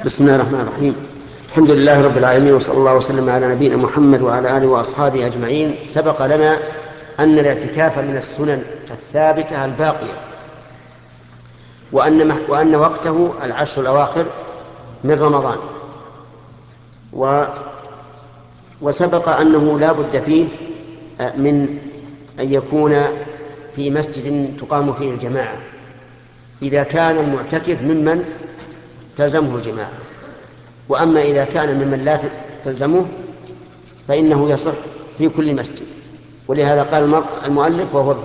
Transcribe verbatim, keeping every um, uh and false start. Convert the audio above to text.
بسم الله الرحمن الرحيم. الحمد لله رب العالمين، وصلى الله وسلم على نبينا محمد وعلى آله وأصحابه أجمعين. سبق لنا أن الاعتكاف من السنن الثابتة الباقية، وأن, وأن وقته العشر الأواخر من رمضان، و وسبق أنه لا بد فيه من أن يكون في مسجد تقام فيه الجماعة إذا كان المعتكف ممن تلزمه الجماعة، وأما إذا كان ممن لا تلزمه فإنه يصح في كل مسجد. ولهذا قال المؤلف وهو